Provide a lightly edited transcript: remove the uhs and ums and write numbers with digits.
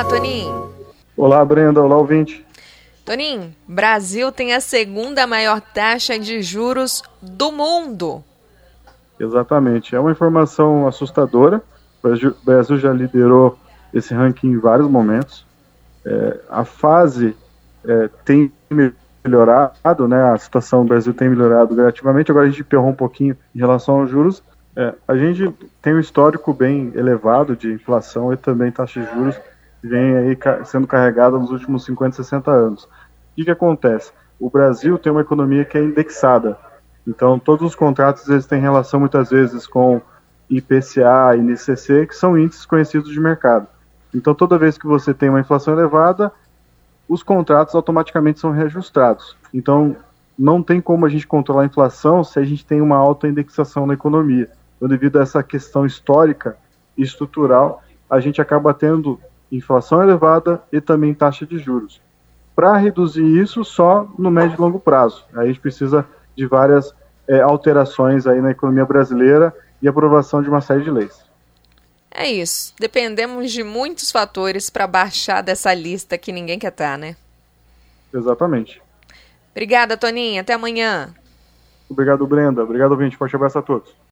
Olá, Toninho. Olá, Brenda. Olá, ouvinte. Toninho, Brasil tem a segunda maior taxa de juros do mundo. Exatamente. É uma informação assustadora. O Brasil já liderou esse ranking em vários momentos. A fase tem melhorado, né? A situação do Brasil tem melhorado gradativamente. Agora a gente perrou um pouquinho em relação aos juros. A gente tem um histórico bem elevado de inflação e também taxa de juros que vem aí sendo carregada nos últimos 50, 60 anos. O que acontece? O Brasil tem uma economia que é indexada. Então, todos os contratos eles têm relação muitas vezes com IPCA e INCC, que são índices conhecidos de mercado. Então, toda vez que você tem uma inflação elevada, os contratos automaticamente são reajustados. Então, não tem como a gente controlar a inflação se a gente tem uma alta indexação na economia. Então, devido a essa questão histórica e estrutural, a gente acaba tendo inflação elevada e também taxa de juros. Para reduzir isso só no médio e longo prazo. Aí a gente precisa de várias alterações aí na economia brasileira e aprovação de uma série de leis. É isso. Dependemos de muitos fatores para baixar dessa lista que ninguém quer estar, né? Exatamente. Obrigada, Toninho. Até amanhã. Obrigado, Brenda. Obrigado, ouvinte. Forte abraço a todos.